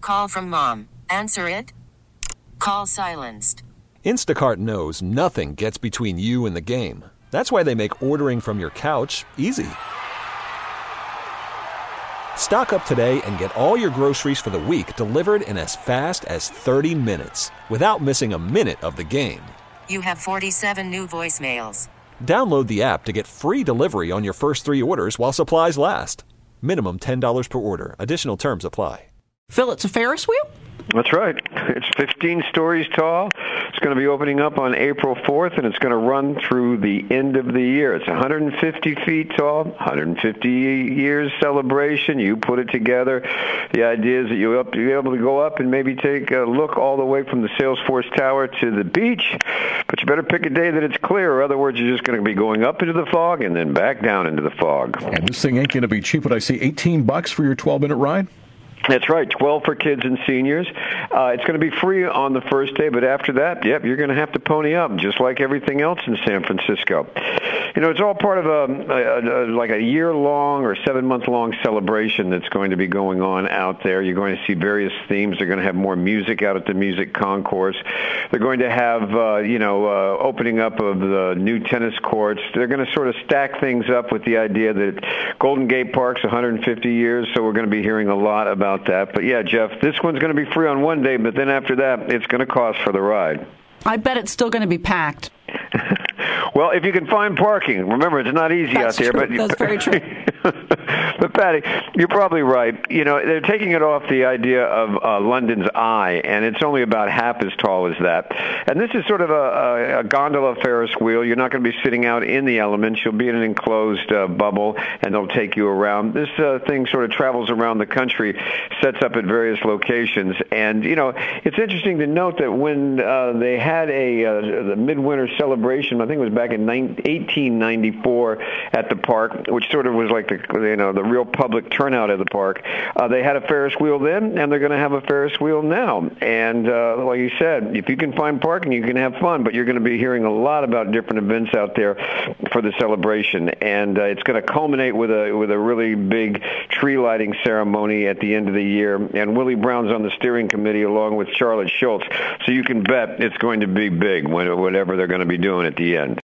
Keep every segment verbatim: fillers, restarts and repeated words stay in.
call from mom. Answer it. Call silenced. Instacart knows nothing gets between you and the game. That's why they make ordering from your couch easy. Stock up today and get all your groceries for the week delivered in as fast as thirty minutes without missing a minute of the game. You have forty-seven new voicemails. Download the app to get free delivery on your first three orders while supplies last. Minimum ten dollars per order. Additional terms apply. Phil, it's a Ferris wheel? That's right. It's fifteen stories tall. It's going to be opening up on April fourth, and it's going to run through the end of the year. It's one hundred fifty feet tall, one hundred fifty years celebration. You put it together. The idea is that you'll be able to go up and maybe take a look all the way from the Salesforce Tower to the beach, but you better pick a day that it's clear, or other words, you're just going to be going up into the fog and then back down into the fog. And this thing ain't going to be cheap. What I see, eighteen bucks for your twelve-minute ride? That's right, twelve for kids and seniors. Uh, it's going to be free on the first day, but after that, yep, you're going to have to pony up, just like everything else in San Francisco. You know, it's all part of a, a, a like a year-long or seven-month-long celebration that's going to be going on out there. You're going to see various themes. They're going to have more music out at the music concourse. They're going to have, uh, you know, uh, opening up of the new tennis courts. They're going to sort of stack things up with the idea that Golden Gate Park's one hundred fifty years, so we're going to be hearing a lot about that. But yeah, Jeff, this one's going to be free on one day, but then after that, it's going to cost for the ride. I bet it's still going to be packed. Well, if you can find parking. Remember, it's not easy That's out there. True. But That's very true. But, Patty, you're probably right. You know, they're taking it off the idea of uh, London's Eye, and it's only about half as tall as that. And this is sort of a, a, a gondola Ferris wheel. You're not going to be sitting out in the elements. You'll be in an enclosed uh, bubble, and they'll take you around. This uh, thing sort of travels around the country, sets up at various locations. And, you know, it's interesting to note that when uh, they had a uh, the midwinter celebration, I think it was back in eighteen ninety-four at the park, which sort of was like the, you know, the real public turnout of the park. Uh, they had a Ferris wheel then, and they're going to have a Ferris wheel now. And uh, like you said, if you can find parking, you can have fun, but you're going to be hearing a lot about different events out there for the celebration. And uh, it's going to culminate with a with a really big tree lighting ceremony at the end of the year. And Willie Brown's on the steering committee along with Charlotte Schultz. So you can bet it's going to be big, whatever they're going to be doing at the end.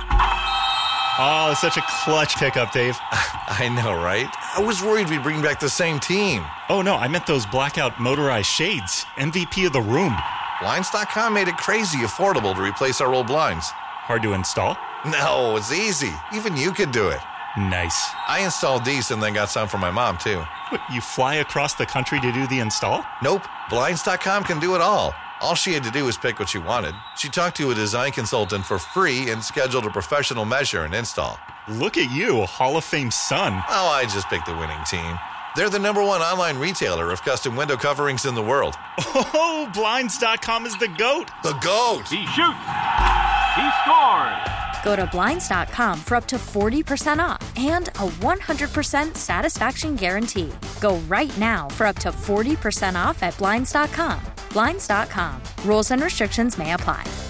Oh, such a clutch pickup, Dave. I know, right? I was worried we'd bring back the same team. Oh, no, I meant those blackout motorized shades. M V P of the room. Blinds dot com made it crazy affordable to replace our old blinds. Hard to install? No, it's easy. Even you could do it. Nice. I installed these and then got some for my mom, too. What, you fly across the country to do the install? Nope. Blinds dot com can do it all. All she had to do was pick what she wanted. She talked to a design consultant for free and scheduled a professional measure and install. Look at you, Hall of Fame son. Oh, I just picked the winning team. They're the number one online retailer of custom window coverings in the world. Oh, Blinds dot com is the GOAT. The GOAT. He shoots. He scores. Go to Blinds dot com for up to forty percent off and a one hundred percent satisfaction guarantee. Go right now for up to forty percent off at Blinds dot com. Blinds dot com. Rules and restrictions may apply.